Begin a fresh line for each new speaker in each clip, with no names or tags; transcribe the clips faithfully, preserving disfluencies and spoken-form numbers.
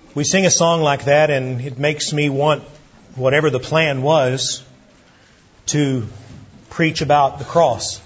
We sing a song like that, and it makes me want, whatever the plan was, to preach about the cross.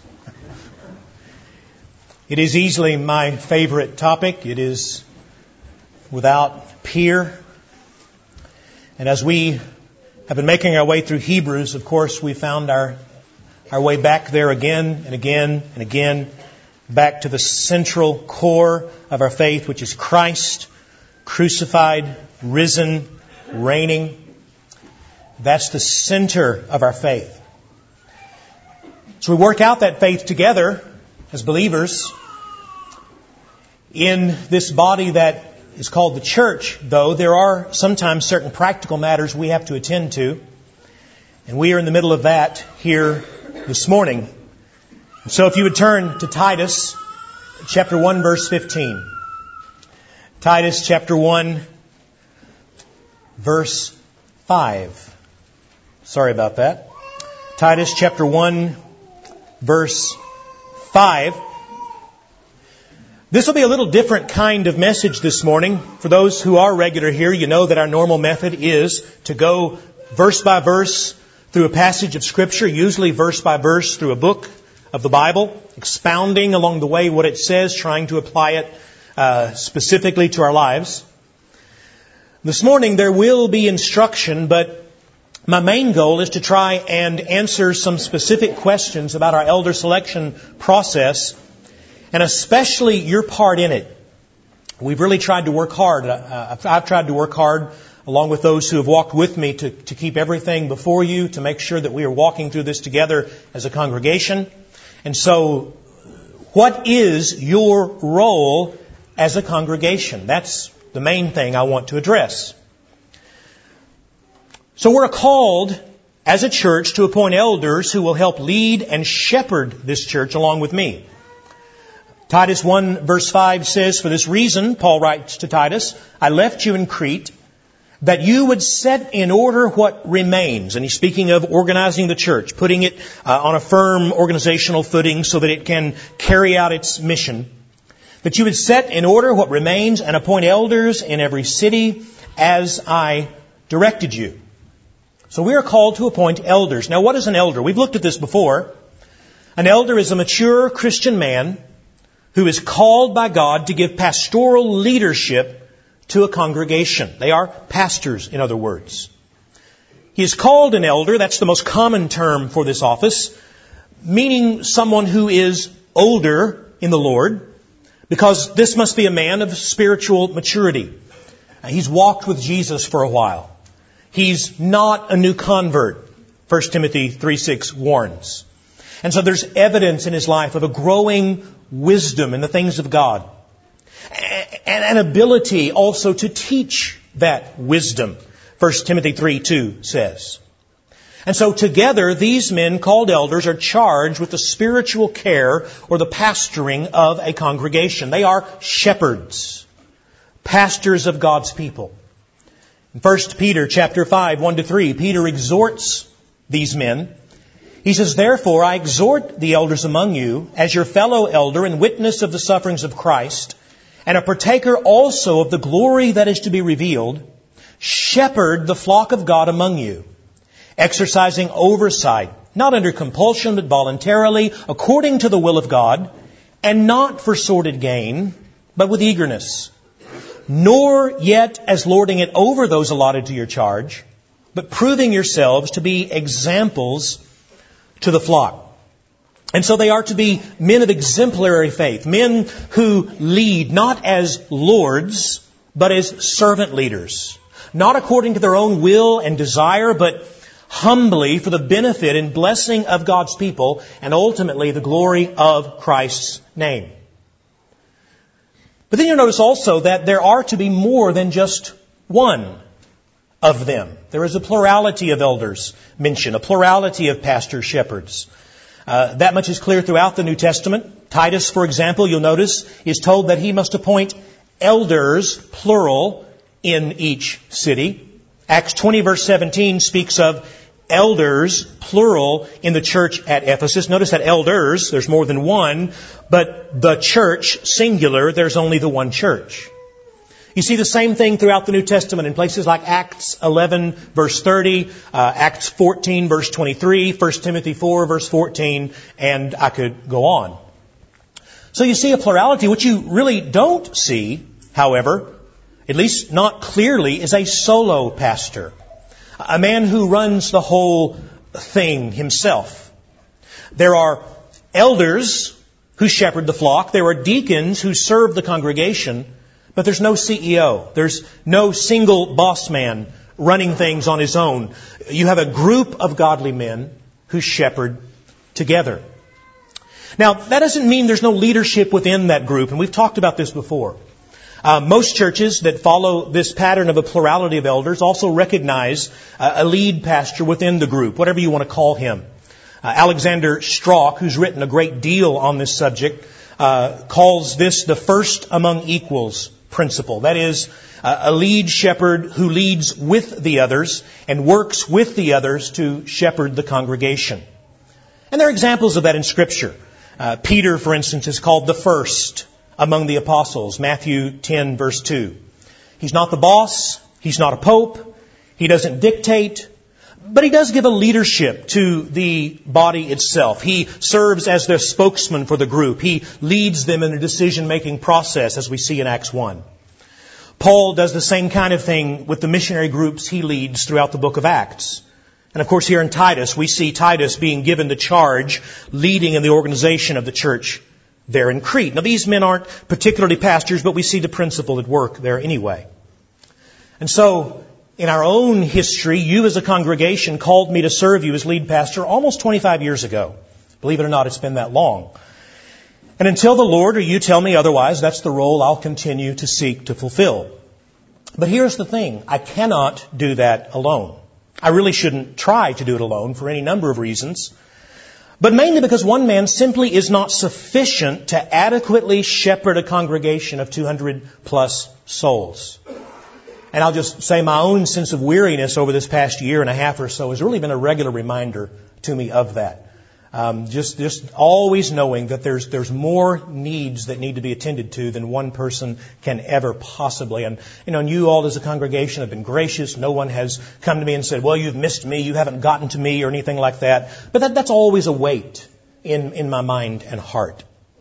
It is easily my favorite topic. It is without peer. And as we have been making our way through Hebrews, of course, we found our our way back there again and again and again, back to the central core of our faith, which is Christ, crucified, risen, reigning. That's the center of our faith. So we work out that faith together as believers. In this body that is called the church, though, there are sometimes certain practical matters we have to attend to. And we are in the middle of that here this morning. So if you would turn to Titus chapter one, verse fifteen. Titus chapter one, verse five. Sorry about that. Titus chapter one, verse five. This will be a little different kind of message this morning. For those who are regular here, you know that our normal method is to go verse by verse through a passage of Scripture, usually verse by verse through a book of the Bible, expounding along the way what it says, trying to apply it uh, specifically to our lives. This morning there will be instruction, but my main goal is to try and answer some specific questions about our elder selection process, and especially your part in it. We've really tried to work hard. Uh, I've tried to work hard along with those who have walked with me to, to keep everything before you, to make sure that we are walking through this together as a congregation. And so, what is your role as a congregation? That's the main thing I want to address. So we're called as a church to appoint elders who will help lead and shepherd this church along with me. Titus one verse five says, "For this reason," Paul writes to Titus, "I left you in Crete, that you would set in order what remains." And he's speaking of organizing the church, putting it uh, on a firm organizational footing so that it can carry out its mission. "That you would set in order what remains and appoint elders in every city as I directed you." So we are called to appoint elders. Now, what is an elder? We've looked at this before. An elder is a mature Christian man who is called by God to give pastoral leadership to a congregation. They are pastors, in other words. He is called an elder. That's the most common term for this office, meaning someone who is older in the Lord, because this must be a man of spiritual maturity. He's walked with Jesus for a while. He's not a new convert, First Timothy three six warns. And so there's evidence in his life of a growing wisdom in the things of God, and an ability also to teach that wisdom, First Timothy three two says. And so together, these men called elders are charged with the spiritual care or the pastoring of a congregation. They are shepherds, pastors of God's people. In First Peter chapter five, one to three, Peter exhorts these men. He says, "Therefore I exhort the elders among you, as your fellow elder and witness of the sufferings of Christ, and a partaker also of the glory that is to be revealed, shepherd the flock of God among you, exercising oversight, not under compulsion, but voluntarily, according to the will of God, and not for sordid gain, but with eagerness, nor yet as lording it over those allotted to your charge, but proving yourselves to be examples to the flock." And so they are to be men of exemplary faith, men who lead not as lords, but as servant leaders, not according to their own will and desire, but humbly for the benefit and blessing of God's people, and ultimately the glory of Christ's name. But then you'll notice also that there are to be more than just one of them. There is a plurality of elders mentioned, a plurality of pastors, shepherds. Uh, that much is clear throughout the New Testament. Titus, for example, you'll notice, is told that he must appoint elders, plural, in each city. Acts twenty, verse seventeen, speaks of elders, plural, in the church at Ephesus. Notice that elders, there's more than one, but the church, singular, there's only the one church. You see the same thing throughout the New Testament in places like Acts eleven, verse thirty, uh, Acts fourteen, verse twenty-three, First Timothy four, verse fourteen, and I could go on. So you see a plurality. What you really don't see, however, at least not clearly, is a solo pastor. A man who runs the whole thing himself. There are elders who shepherd the flock. There are deacons who serve the congregation. But there's no C E O. There's no single boss man running things on his own. You have a group of godly men who shepherd together. Now, that doesn't mean there's no leadership within that group, and we've talked about this before. Uh, most churches that follow this pattern of a plurality of elders also recognize uh, a lead pastor within the group, whatever you want to call him. Uh, Alexander Strauch, who's written a great deal on this subject, uh, calls this the first among equals principle. That is, uh, a lead shepherd who leads with the others and works with the others to shepherd the congregation. And there are examples of that in Scripture. Uh, Peter, for instance, is called the first among the apostles. Matthew ten, verse two. He's not the boss. He's not a pope. He doesn't dictate. But he does give a leadership to the body itself. He serves as their spokesman for the group. He leads them in the decision-making process, as we see in Acts one. Paul does the same kind of thing with the missionary groups he leads throughout the book of Acts. And of course, here in Titus, we see Titus being given the charge, leading in the organization of the church there in Crete. Now, these men aren't particularly pastors, but we see the principle at work there anyway. And so, in our own history, you as a congregation called me to serve you as lead pastor almost twenty-five years ago. Believe it or not, it's been that long. And until the Lord or you tell me otherwise, that's the role I'll continue to seek to fulfill. But here's the thing. I cannot do that alone. I really shouldn't try to do it alone for any number of reasons. But mainly because one man simply is not sufficient to adequately shepherd a congregation of two hundred plus souls. And I'll just say my own sense of weariness over this past year and a half or so has really been a regular reminder to me of that. Um, just, just always knowing that there's, there's more needs that need to be attended to than one person can ever possibly. And, you know, and you all as a congregation have been gracious. No one has come to me and said, well, you've missed me. You haven't gotten to me or anything like that. But that, that's always a weight in, in my mind and heart.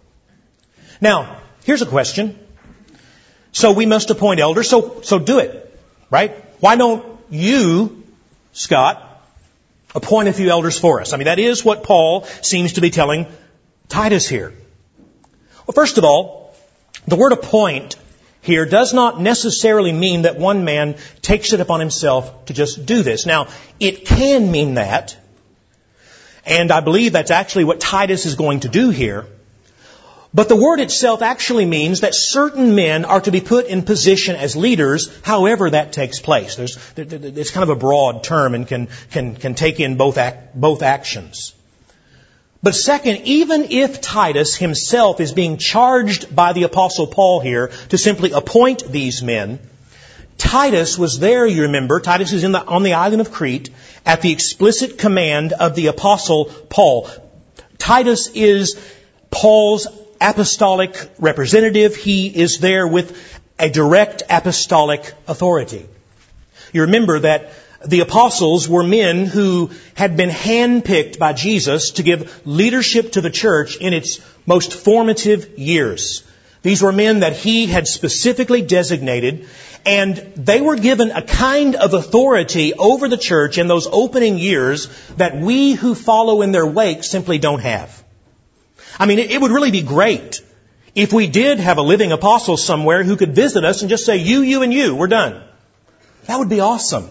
Now, here's a question. So we must appoint elders. So, so do it, right? Why don't you, Scott, appoint a few elders for us? I mean, that is what Paul seems to be telling Titus here. Well, first of all, the word appoint here does not necessarily mean that one man takes it upon himself to just do this. Now, it can mean that, and I believe that's actually what Titus is going to do here. But the word itself actually means that certain men are to be put in position as leaders, however that takes place. There's, it's kind of a broad term and can, can, can take in both, act, both actions. But second, even if Titus himself is being charged by the Apostle Paul here to simply appoint these men, Titus was there, you remember. Titus is in the, on the island of Crete at the explicit command of the Apostle Paul. Titus is Paul's apostolic representative. He is there with a direct apostolic authority. You remember that the apostles were men who had been handpicked by Jesus to give leadership to the church in its most formative years. These were men that he had specifically designated, and they were given a kind of authority over the church in those opening years that we who follow in their wake simply don't have. I mean, it would really be great if we did have a living apostle somewhere who could visit us and just say, you, you, and you, we're done. That would be awesome.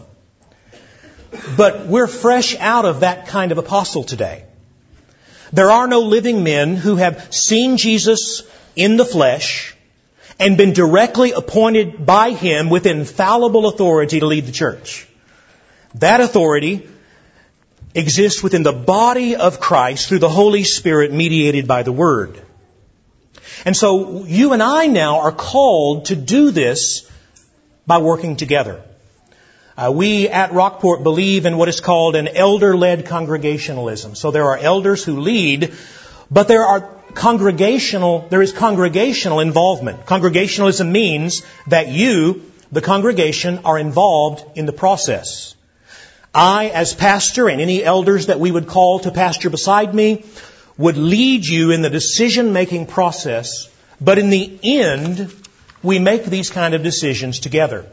But we're fresh out of that kind of apostle today. There are no living men who have seen Jesus in the flesh and been directly appointed by Him with infallible authority to lead the church. That authority exists within the body of Christ through the Holy Spirit mediated by the Word. And so you and I now are called to do this by working together. Uh, we at Rockport believe in what is called an elder-led congregationalism. So there are elders who lead, But there are congregational, there is congregational involvement. Congregationalism means that you, the congregation, are involved in the process. I, as pastor, and any elders that we would call to pastor beside me, would lead you in the decision-making process, but in the end, we make these kind of decisions together.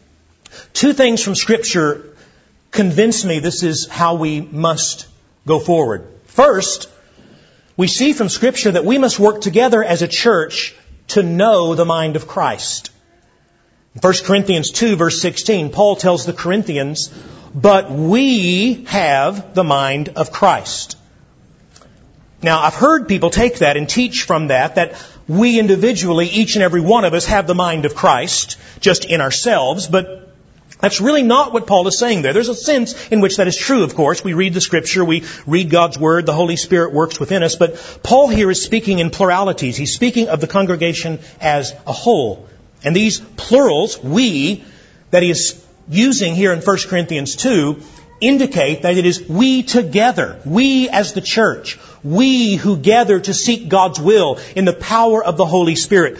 Two things from Scripture convince me this is how we must go forward. First, we see from Scripture that we must work together as a church to know the mind of Christ. In First Corinthians two, verse sixteen, Paul tells the Corinthians, "But we have the mind of Christ." Now, I've heard people take that and teach from that, that we individually, each and every one of us, have the mind of Christ, just in ourselves, but that's really not what Paul is saying there. There's a sense in which that is true, of course. We read the Scripture, we read God's Word, the Holy Spirit works within us, but Paul here is speaking in pluralities. He's speaking of the congregation as a whole. And these plurals, we, that he is using here in First Corinthians two, indicate that it is we together, we as the church, we who gather to seek God's will in the power of the Holy Spirit.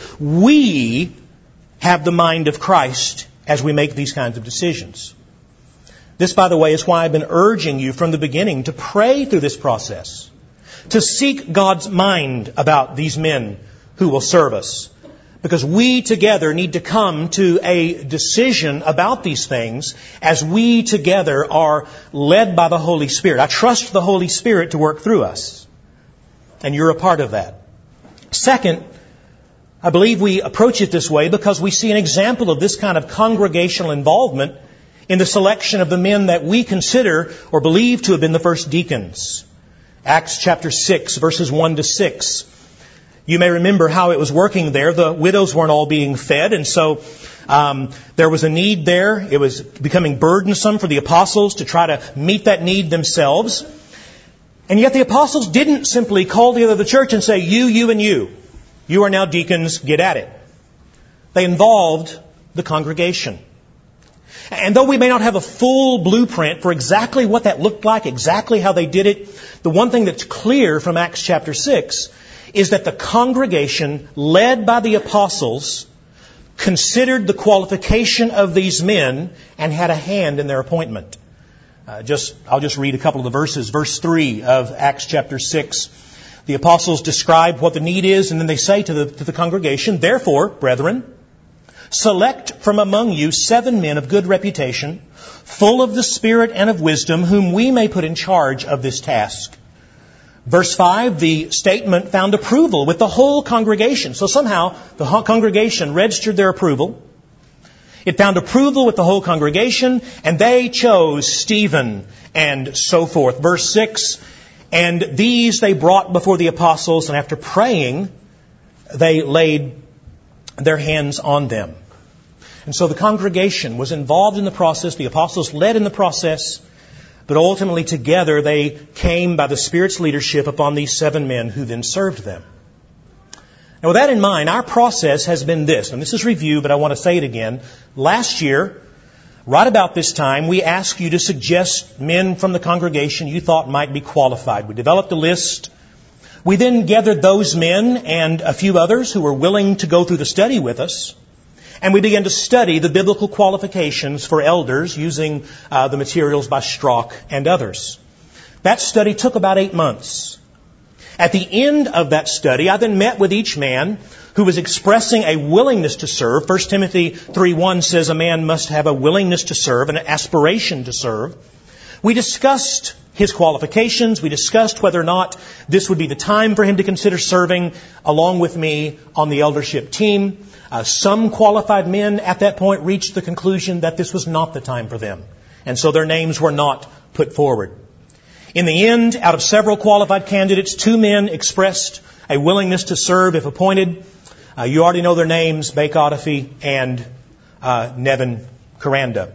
We have the mind of Christ as we make these kinds of decisions. This, by the way, is why I've been urging you from the beginning to pray through this process, to seek God's mind about these men who will serve us. Because we together need to come to a decision about these things as we together are led by the Holy Spirit. I trust the Holy Spirit to work through us. And you're a part of that. Second, I believe we approach it this way because we see an example of this kind of congregational involvement in the selection of the men that we consider or believe to have been the first deacons. Acts chapter six, verses one to six. You may remember how it was working there. The widows weren't all being fed, and so um, there was a need there. It was becoming burdensome for the apostles to try to meet that need themselves. And yet the apostles didn't simply call together the church and say, you, you, and you. You are now deacons, get at it. They involved the congregation. And though we may not have a full blueprint for exactly what that looked like, exactly how they did it, the one thing that's clear from Acts chapter six is that the congregation, led by the apostles, considered the qualification of these men and had a hand in their appointment. Uh, just, I'll just read a couple of the verses. Verse three of Acts chapter six. The apostles describe what the need is, and then they say to the, to the congregation, "Therefore, brethren, select from among you seven men of good reputation, full of the Spirit and of wisdom, whom we may put in charge of this task." Verse five, the statement found approval with the whole congregation. So somehow the congregation registered their approval. It found approval with the whole congregation, and they chose Stephen and so forth. Verse six, and these they brought before the apostles, and after praying, they laid their hands on them. And so the congregation was involved in the process. The apostles led in the process. But ultimately together they came by the Spirit's leadership upon these seven men who then served them. Now with that in mind, our process has been this, and this is review, but I want to say it again. Last year, right about this time, we asked you to suggest men from the congregation you thought might be qualified. We developed a list. We then gathered those men and a few others who were willing to go through the study with us. And we began to study the biblical qualifications for elders using uh, the materials by Strauch and others. That study took about eight months. At the end of that study, I then met with each man who was expressing a willingness to serve. First Timothy three one says a man must have a willingness to serve, an aspiration to serve. We discussed his qualifications. We discussed whether or not this would be the time for him to consider serving along with me on the eldership team. Uh, some qualified men at that point reached the conclusion that this was not the time for them. And so their names were not put forward. In the end, out of several qualified candidates, two men expressed a willingness to serve if appointed. Uh, you already know their names, Bake Oddiffy and uh, Nevin Caranda.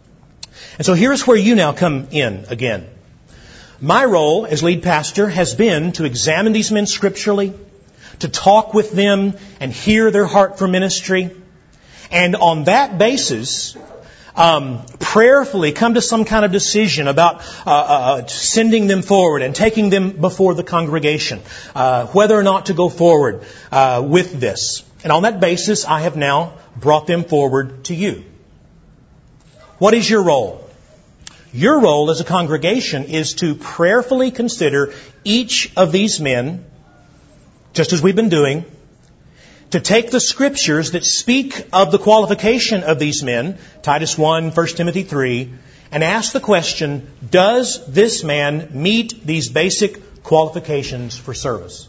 And so here's where you now come in again. My role as lead pastor has been to examine these men scripturally, to talk with them and hear their heart for ministry. And on that basis, um, prayerfully come to some kind of decision about uh, uh, sending them forward and taking them before the congregation, uh, whether or not to go forward uh, with this. And on that basis, I have now brought them forward to you. What is your role? Your role as a congregation is to prayerfully consider each of these men, just as we've been doing, to take the Scriptures that speak of the qualification of these men, Titus one, First Timothy three, and ask the question, does this man meet these basic qualifications for service?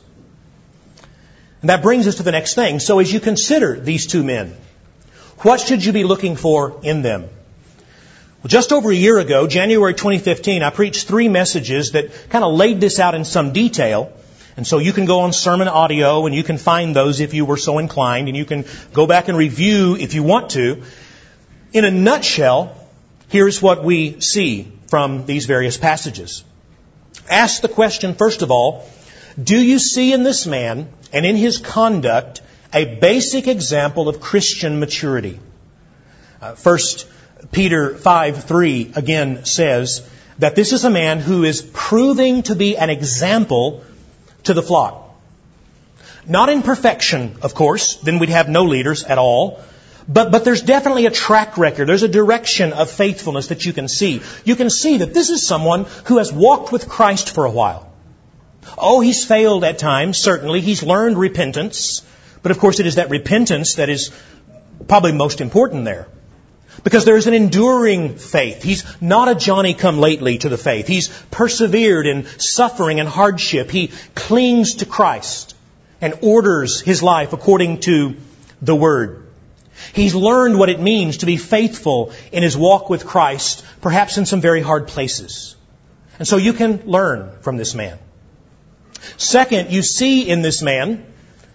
And that brings us to the next thing. So as you consider these two men, what should you be looking for in them? Well, just over a year ago, January twenty fifteen, I preached three messages that kind of laid this out in some detail. And so you can go on Sermon Audio and you can find those if you were so inclined, and you can go back and review if you want to. In a nutshell, here's what we see from these various passages. Ask the question, first of all, do you see in this man and in his conduct a basic example of Christian maturity? Uh, first Peter five three again says that this is a man who is proving to be an example to the flock. Not in perfection, of course, then we'd have no leaders at all. But, but there's definitely a track record. There's a direction of faithfulness that you can see. You can see that this is someone who has walked with Christ for a while. Oh, he's failed at times, certainly. He's learned repentance. But of course it is that repentance that is probably most important there. Because there is an enduring faith. He's not a Johnny-come-lately to the faith. He's persevered in suffering and hardship. He clings to Christ and orders his life according to the Word. He's learned what it means to be faithful in his walk with Christ, perhaps in some very hard places. And so you can learn from this man. Second, you see in this man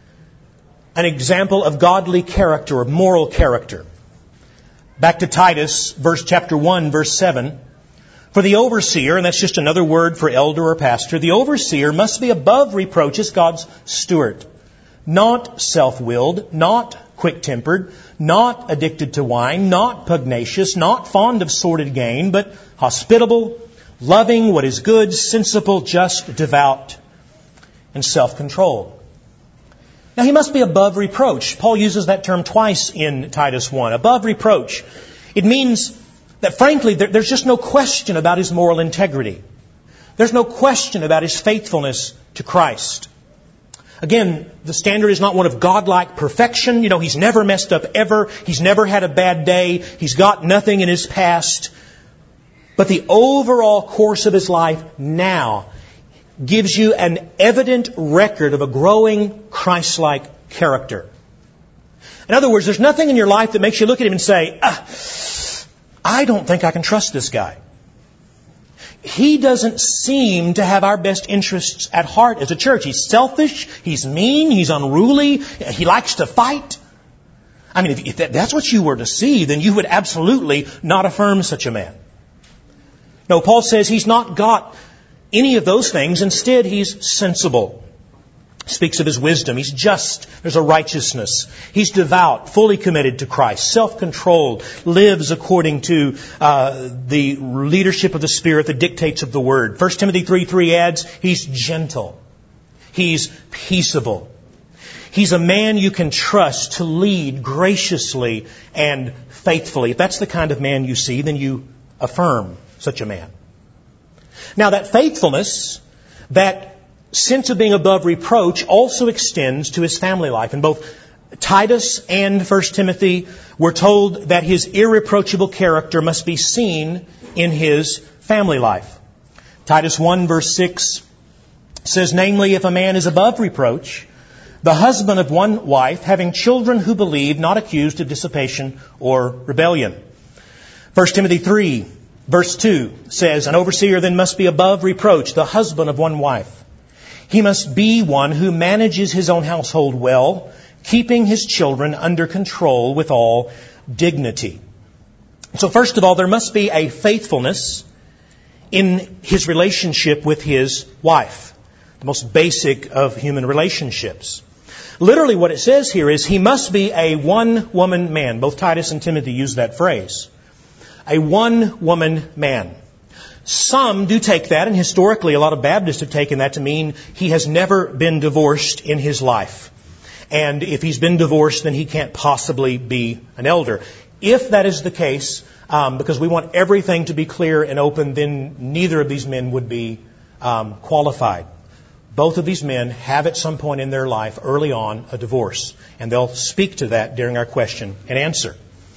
an example of godly character, of moral character. Back to Titus, verse chapter one, verse seven. For the overseer, and that's just another word for elder or pastor, the overseer must be above reproach as God's steward. Not self-willed, not quick-tempered, not addicted to wine, not pugnacious, not fond of sordid gain, but hospitable, loving what is good, sensible, just, devout, and self-controlled. Now, he must be above reproach. Paul uses that term twice in Titus one. Above reproach. It means that, frankly, there, there's just no question about his moral integrity. There's no question about his faithfulness to Christ. Again, the standard is not one of godlike perfection. You know, he's never messed up ever. He's never had a bad day. He's got nothing in his past. But the overall course of his life now gives you an evident record of a growing Christ-like character. In other words, there's nothing in your life that makes you look at him and say, ah, I don't think I can trust this guy. He doesn't seem to have our best interests at heart as a church. He's selfish, he's mean, he's unruly, he likes to fight. I mean, if, if that, that's what you were to see, then you would absolutely not affirm such a man. No, Paul says he's not got any of those things. Instead, he's sensible. Speaks of his wisdom. He's just. There's a righteousness. He's devout, fully committed to Christ, self-controlled, lives according to uh, the leadership of the Spirit, the dictates of the Word. First Timothy three three adds, he's gentle. He's peaceable. He's a man you can trust to lead graciously and faithfully. If that's the kind of man you see, then you affirm such a man. Now, that faithfulness, that sense of being above reproach also extends to his family life. In both Titus and First Timothy, we're told that his irreproachable character must be seen in his family life. Titus one verse six says, namely, if a man is above reproach, the husband of one wife, having children who believe, not accused of dissipation or rebellion. First Timothy three verse two says, an overseer then must be above reproach, the husband of one wife. He must be one who manages his own household well, keeping his children under control with all dignity. So first of all, there must be a faithfulness in his relationship with his wife, the most basic of human relationships. Literally what it says here is he must be a one-woman man. Both Titus and Timothy use that phrase. a one-woman man. Some do take that, and historically a lot of Baptists have taken that to mean he has never been divorced in his life. And if he's been divorced, then he can't possibly be an elder. If that is the case, um, because we want everything to be clear and open, then neither of these men would be um, qualified. Both of these men have at some point in their life, early on, a divorce. And they'll speak to that during our question and answer.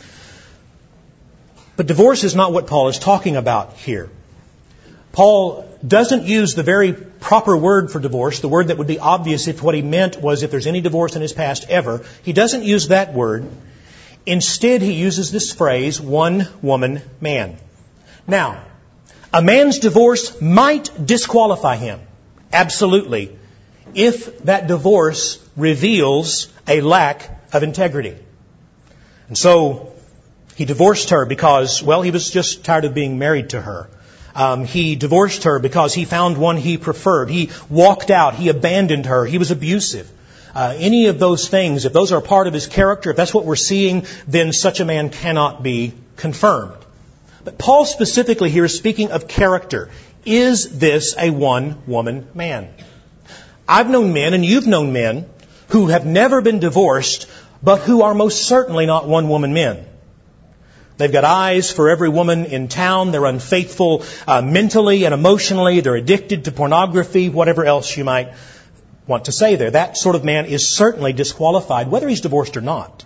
But divorce is not what Paul is talking about here. Paul doesn't use the very proper word for divorce, the word that would be obvious if what he meant was if there's any divorce in his past ever. He doesn't use that word. Instead, he uses this phrase, one woman man. Now, a man's divorce might disqualify him. Absolutely. If that divorce reveals a lack of integrity. And so, he divorced her because, well, he was just tired of being married to her. Um, he divorced her because he found one he preferred. He walked out. He abandoned her. He was abusive. Uh, any of those things, if those are a part of his character, if that's what we're seeing, then such a man cannot be confirmed. But Paul specifically here is speaking of character. Is this a one-woman man? I've known men, and you've known men, who have never been divorced, but who are most certainly not one-woman men. They've got eyes for every woman in town. They're unfaithful uh, mentally and emotionally. They're addicted to pornography, whatever else you might want to say there. That sort of man is certainly disqualified, whether he's divorced or not.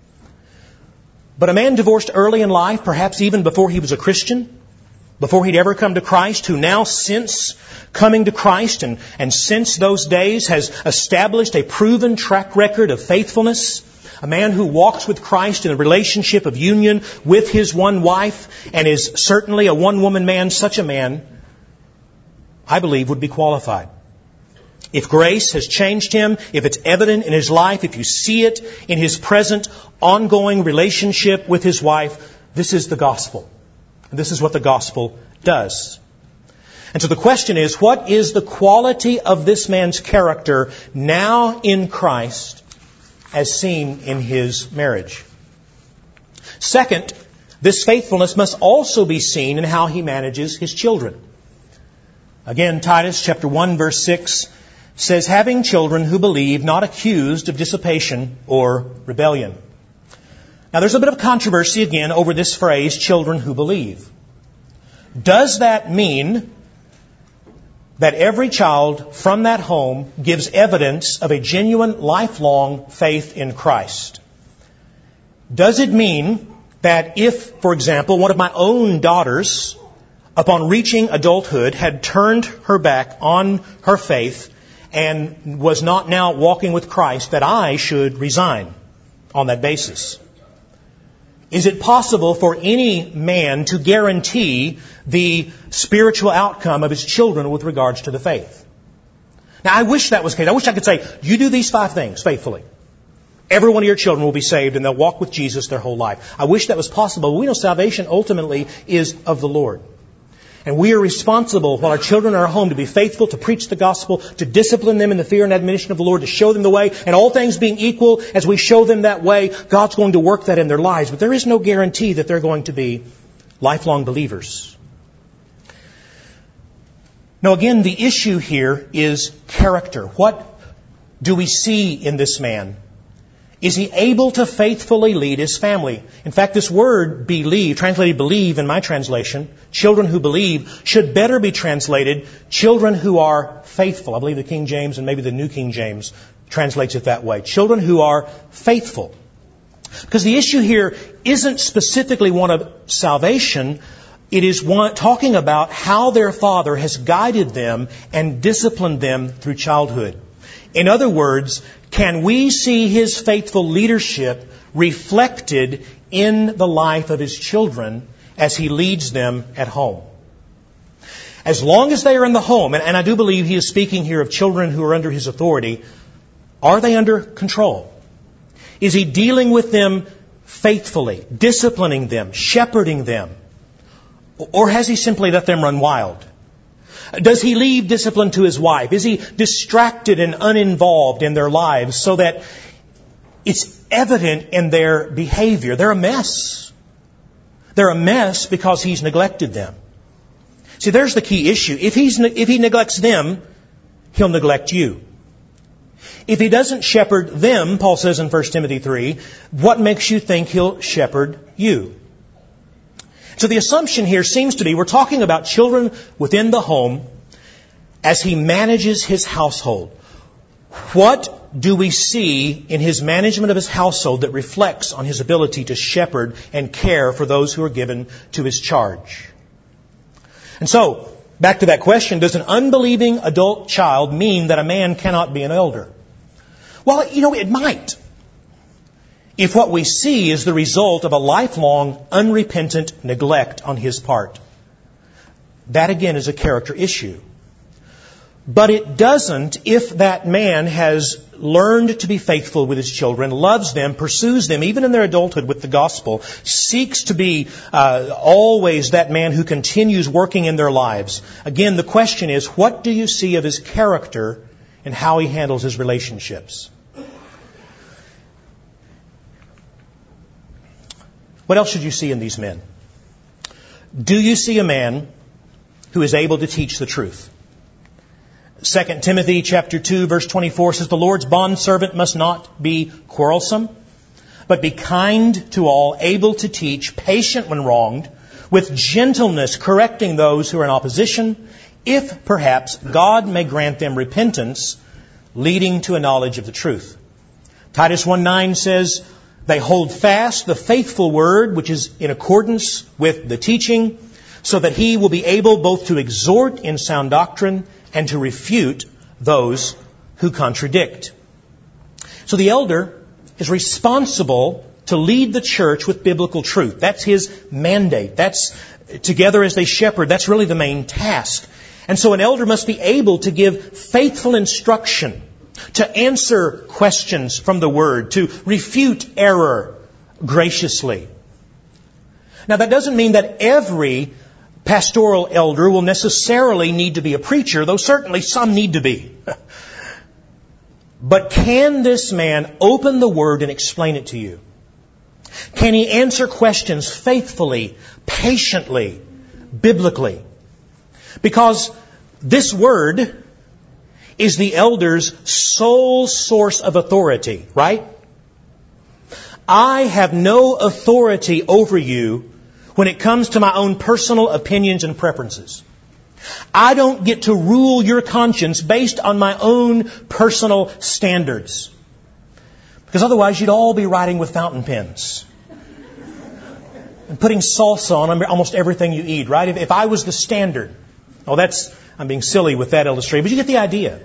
But a man divorced early in life, perhaps even before he was a Christian, before he'd ever come to Christ, who now since coming to Christ and, and since those days has established a proven track record of faithfulness, a man who walks with Christ in a relationship of union with his one wife and is certainly a one-woman man, such a man, I believe, would be qualified. If grace has changed him, if it's evident in his life, if you see it in his present ongoing relationship with his wife, this is the gospel. And this is what the gospel does. And so the question is, what is the quality of this man's character now in Christ as seen in his marriage? Second, this faithfulness must also be seen in how he manages his children. Again, Titus chapter one verse six says, having children who believe, not accused of dissipation or rebellion. Now there's a bit of controversy again over this phrase, children who believe. Does that mean that every child from that home gives evidence of a genuine, lifelong faith in Christ? Does it mean that if, for example, one of my own daughters, upon reaching adulthood, had turned her back on her faith and was not now walking with Christ, that I should resign on that basis? Is it possible for any man to guarantee the spiritual outcome of his children with regards to the faith? Now, I wish that was the case. I wish I could say, you do these five things faithfully. Every one of your children will be saved and they'll walk with Jesus their whole life. I wish that was possible. But we know salvation ultimately is of the Lord. And we are responsible while our children are at home to be faithful, to preach the gospel, to discipline them in the fear and admonition of the Lord, to show them the way. And all things being equal, as we show them that way, God's going to work that in their lives. But there is no guarantee that they're going to be lifelong believers. Now again, the issue here is character. What do we see in this man? Is he able to faithfully lead his family? In fact, this word believe, translated believe in my translation, children who believe, should better be translated children who are faithful. I believe the King James and maybe the New King James translates it that way. Children who are faithful. Because the issue here isn't specifically one of salvation. It is one talking about how their father has guided them and disciplined them through childhood. In other words, can we see his faithful leadership reflected in the life of his children as he leads them at home? As long as they are in the home, and, and I do believe he is speaking here of children who are under his authority, are they under control? Is he dealing with them faithfully, disciplining them, shepherding them? Or has he simply let them run wild? Does he leave discipline to his wife? Is he distracted and uninvolved in their lives so that it's evident in their behavior? They're a mess. They're a mess because he's neglected them. See, there's the key issue. If he's, if he neglects them, he'll neglect you. If he doesn't shepherd them, Paul says in First Timothy three, what makes you think he'll shepherd you? So the assumption here seems to be we're talking about children within the home as he manages his household. What do we see in his management of his household that reflects on his ability to shepherd and care for those who are given to his charge? And so, back to that question, does an unbelieving adult child mean that a man cannot be an elder? Well, you know, it might. If what we see is the result of a lifelong, unrepentant neglect on his part. That again is a character issue. But it doesn't if that man has learned to be faithful with his children, loves them, pursues them, even in their adulthood with the gospel, seeks to be uh, always that man who continues working in their lives. Again, the question is, what do you see of his character and how he handles his relationships? What else should you see in these men? Do you see a man who is able to teach the truth? Second Timothy chapter two verse twenty-four says, the Lord's bondservant must not be quarrelsome, but be kind to all, able to teach, patient when wronged, with gentleness correcting those who are in opposition, if perhaps God may grant them repentance, leading to a knowledge of the truth. Titus one nine says, they hold fast the faithful word, which is in accordance with the teaching, so that he will be able both to exhort in sound doctrine and to refute those who contradict. So the elder is responsible to lead the church with biblical truth. That's his mandate. That's, together as they shepherd, that's really the main task. And so an elder must be able to give faithful instruction, to answer questions from the Word, to refute error graciously. Now that doesn't mean that every pastoral elder will necessarily need to be a preacher, though certainly some need to be. But can this man open the Word and explain it to you? Can he answer questions faithfully, patiently, biblically? Because this Word is the elder's sole source of authority, right? I have no authority over you when it comes to my own personal opinions and preferences. I don't get to rule your conscience based on my own personal standards. Because otherwise you'd all be writing with fountain pens. And putting salsa on almost everything you eat, right? If, if I was the standard. Oh, that's, I'm being silly with that illustration, but you get the idea.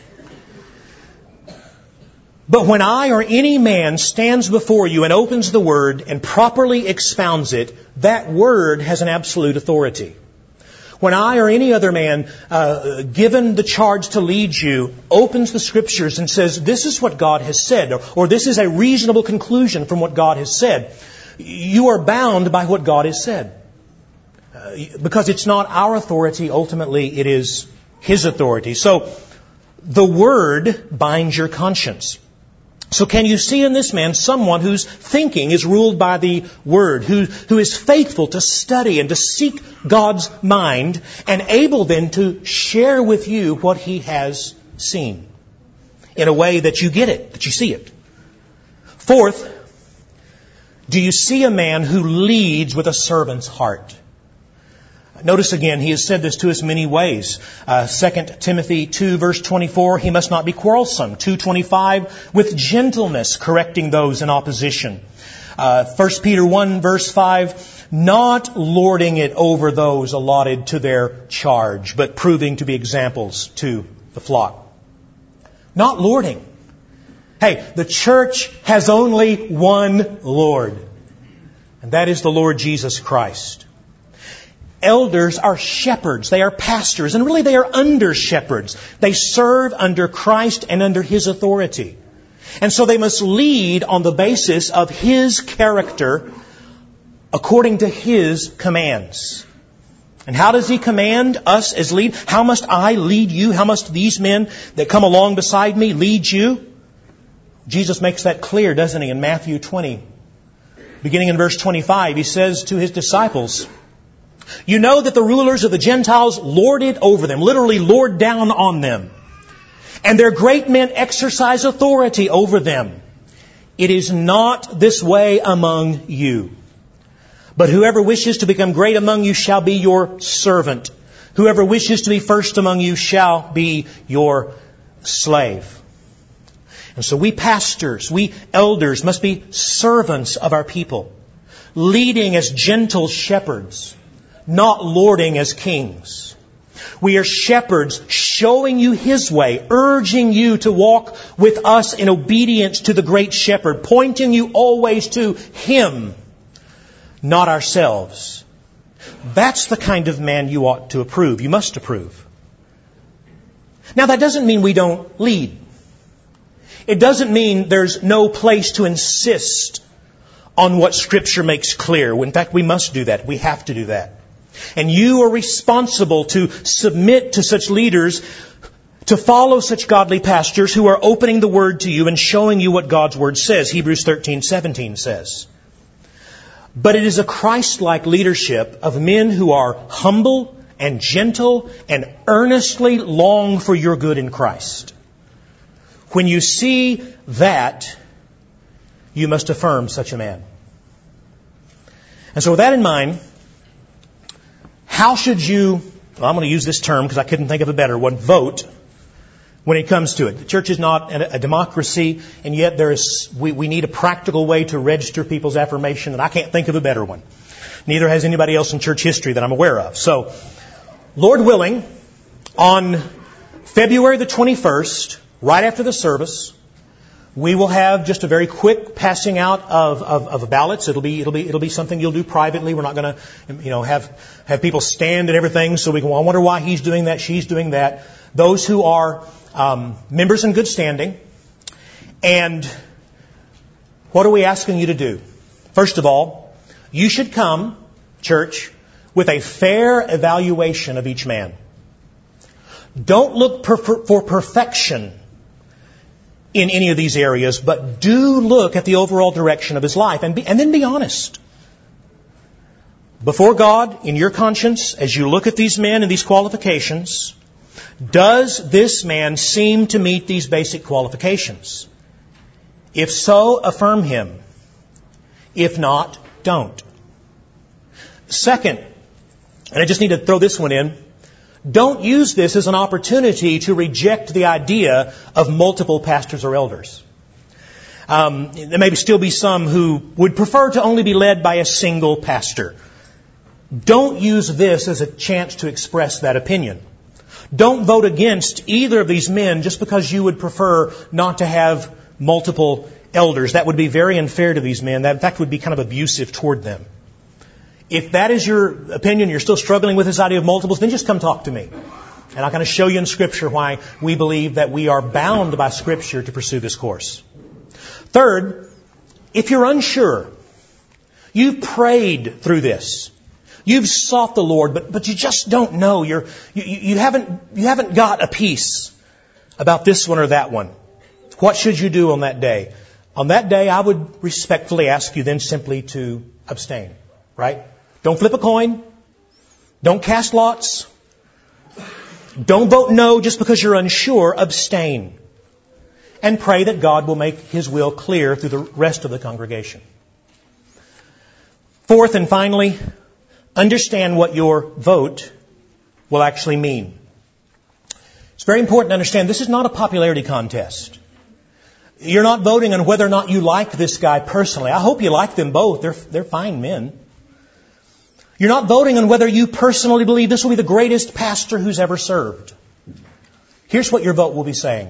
But when I or any man stands before you and opens the Word and properly expounds it, that Word has an absolute authority. When I or any other man, uh, given the charge to lead you, opens the Scriptures and says, this is what God has said, or, or this is a reasonable conclusion from what God has said, you are bound by what God has said. Uh, because it's not our authority, ultimately it is His authority. So, the Word binds your conscience. So can you see in this man someone whose thinking is ruled by the Word, who, who is faithful to study and to seek God's mind, and able then to share with you what he has seen in a way that you get it, that you see it? Fourth, do you see a man who leads with a servant's heart? Notice again, he has said this to us many ways. Uh, Second Timothy two, verse twenty-four, he must not be quarrelsome. two twenty-five, with gentleness correcting those in opposition. Uh, First Peter one, verse five, not lording it over those allotted to their charge, but proving to be examples to the flock. Not lording. Hey, the church has only one Lord, and that is the Lord Jesus Christ. Elders are shepherds. They are pastors. And really they are under shepherds. They serve under Christ and under His authority. And so they must lead on the basis of His character according to His commands. And how does He command us as lead? How must I lead you? How must these men that come along beside me lead you? Jesus makes that clear, doesn't He, in Matthew twenty. Beginning in verse twenty-five, he says to his disciples, "You know that the rulers of the Gentiles lord it over them," literally lord down on them, "and their great men exercise authority over them. It is not this way among you. But whoever wishes to become great among you shall be your servant. Whoever wishes to be first among you shall be your slave." And so we pastors, we elders must be servants of our people, leading as gentle shepherds, not lording as kings. We are shepherds showing you His way, urging you to walk with us in obedience to the great shepherd, pointing you always to Him, not ourselves. That's the kind of man you ought to approve. You must approve. Now, that doesn't mean we don't lead. It doesn't mean there's no place to insist on what Scripture makes clear. In fact, we must do that. We have to do that. And you are responsible to submit to such leaders, to follow such godly pastors who are opening the Word to you and showing you what God's Word says. Hebrews thirteen seventeen says. But it is a Christ-like leadership of men who are humble and gentle and earnestly long for your good in Christ. When you see that, you must affirm such a man. And so with that in mind, how should you, well, I'm going to use this term because I couldn't think of a better one, vote when it comes to it. The church is not a democracy, and yet there is, we, we need a practical way to register people's affirmation, and I can't think of a better one. Neither has anybody else in church history that I'm aware of. So, Lord willing, on February the twenty-first, right after the service, we will have just a very quick passing out of, of, of ballots. It'll be it'll be it'll be something you'll do privately. We're not going to, you know, have have people stand and everything. So we can. I wonder why he's doing that. She's doing that. Those who are um, members in good standing. And what are we asking you to do? First of all, you should come, church, with a fair evaluation of each man. Don't look per- for perfection in any of these areas, but do look at the overall direction of his life and, be, and then be honest. Before God, in your conscience, as you look at these men and these qualifications, does this man seem to meet these basic qualifications? If so, affirm him. If not, don't. Second, and I just need to throw this one in, don't use this as an opportunity to reject the idea of multiple pastors or elders. Um, there may still be some who would prefer to only be led by a single pastor. Don't use this as a chance to express that opinion. Don't vote against either of these men just because you would prefer not to have multiple elders. That would be very unfair to these men. That, in fact, would be kind of abusive toward them. If that is your opinion, you're still struggling with this idea of multiples, then just come talk to me. And I'm going to show you in Scripture why we believe that we are bound by Scripture to pursue this course. Third, if you're unsure, you've prayed through this. You've sought the Lord, but, but you just don't know. You're, you, you, haven't, you haven't got a peace about this one or that one. What should you do on that day? On that day, I would respectfully ask you then simply to abstain. Right? Don't flip a coin. Don't cast lots. Don't vote no just because you're unsure. Abstain. And pray that God will make His will clear through the rest of the congregation. Fourth and finally, understand what your vote will actually mean. It's very important to understand this is not a popularity contest. You're not voting on whether or not you like this guy personally. I hope you like them both. They're, they're fine men. You're not voting on whether you personally believe this will be the greatest pastor who's ever served. Here's what your vote will be saying.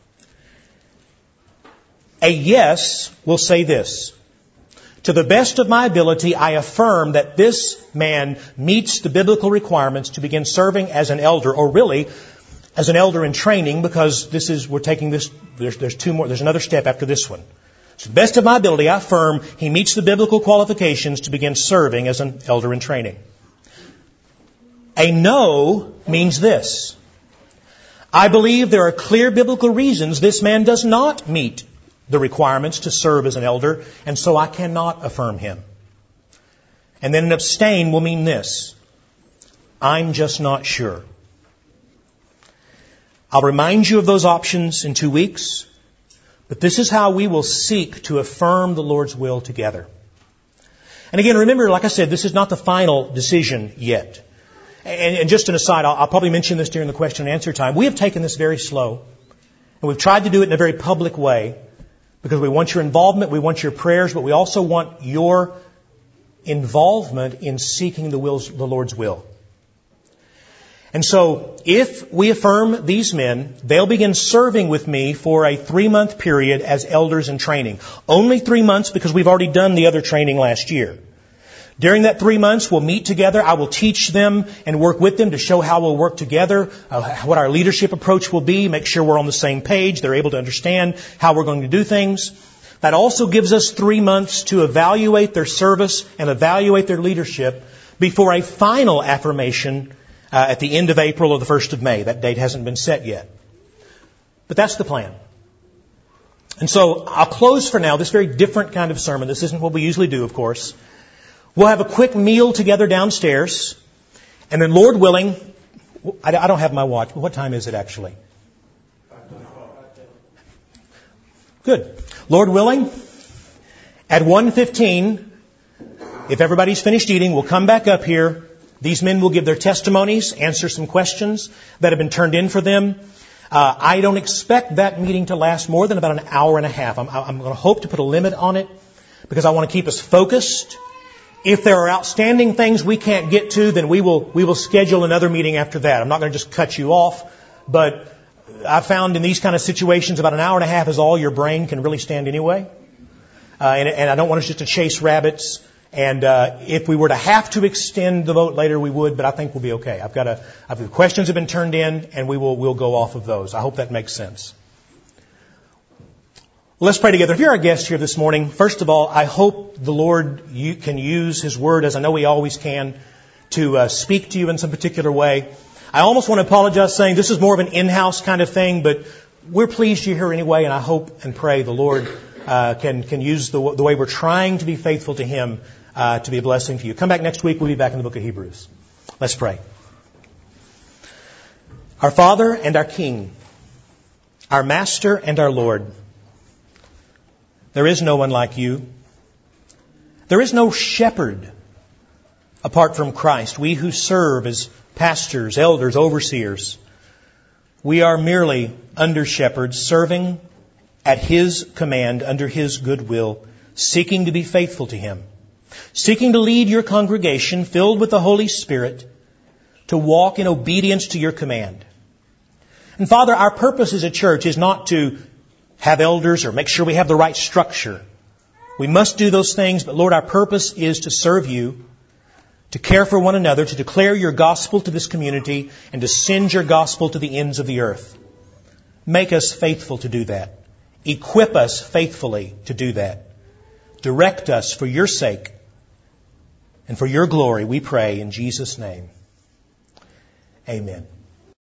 A yes will say this. To the best of my ability, I affirm that this man meets the biblical requirements to begin serving as an elder, or really as an elder in training, because this is, we're taking this, there's, there's two more, there's another step after this one. To the best of my ability, I affirm he meets the biblical qualifications to begin serving as an elder in training. A no means this. I believe there are clear biblical reasons this man does not meet the requirements to serve as an elder, and so I cannot affirm him. And then an abstain will mean this: I'm just not sure. I'll remind you of those options in two weeks, but this is how we will seek to affirm the Lord's will together. And again, remember, like I said, this is not the final decision yet. And, and just an aside, I'll, I'll probably mention this during the question and answer time. We have taken this very slow, and we've tried to do it in a very public way because we want your involvement, we want your prayers, but we also want your involvement in seeking the, wills, the Lord's will. And so, if we affirm these men, they'll begin serving with me for a three-month period as elders in training. Only three months because we've already done the other training last year. During that three months, we'll meet together. I will teach them and work with them to show how we'll work together, uh, what our leadership approach will be, make sure we're on the same page, they're able to understand how we're going to do things. That also gives us three months to evaluate their service and evaluate their leadership before a final affirmation Uh, at the end of April or the first of May. That date hasn't been set yet. But that's the plan. And so I'll close for now this very different kind of sermon. This isn't what we usually do, of course. We'll have a quick meal together downstairs. And then, Lord willing, I, I don't have my watch, but what time is it actually? Good. Lord willing, at one fifteen, if everybody's finished eating, we'll come back up here. These men will give their testimonies, answer some questions that have been turned in for them. Uh, I don't expect that meeting to last more than about an hour and a half. I'm, I'm going to hope to put a limit on it because I want to keep us focused. If there are outstanding things we can't get to, then we will we will schedule another meeting after that. I'm not going to just cut you off, but I've found in these kind of situations about an hour and a half is all your brain can really stand anyway. Uh, and, and I don't want us just to chase rabbits. And uh, if we were to have to extend the vote later, we would, but I think we'll be okay. I've got a, I've, the questions have been turned in, and we will we'll go off of those. I hope that makes sense. Let's pray together. If you're our guest here this morning, first of all, I hope the Lord you can use His Word, as I know He always can, to uh, speak to you in some particular way. I almost want to apologize saying this is more of an in-house kind of thing, but we're pleased you're here anyway, and I hope and pray the Lord uh, can can use the, the way we're trying to be faithful to Him Uh, to be a blessing to you. Come back next week. We'll be back in the book of Hebrews. Let's pray. Our Father and our King, our Master and our Lord, there is no one like you. There is no shepherd apart from Christ. We who serve as pastors, elders, overseers, we are merely under shepherds serving at His command, under His good will, seeking to be faithful to Him. Seeking to lead your congregation filled with the Holy Spirit to walk in obedience to your command. And Father, our purpose as a church is not to have elders or make sure we have the right structure. We must do those things, but Lord, our purpose is to serve you, to care for one another, to declare your gospel to this community, and to send your gospel to the ends of the earth. Make us faithful to do that. Equip us faithfully to do that. Direct us for your sake. And for your glory, we pray in Jesus' name. Amen.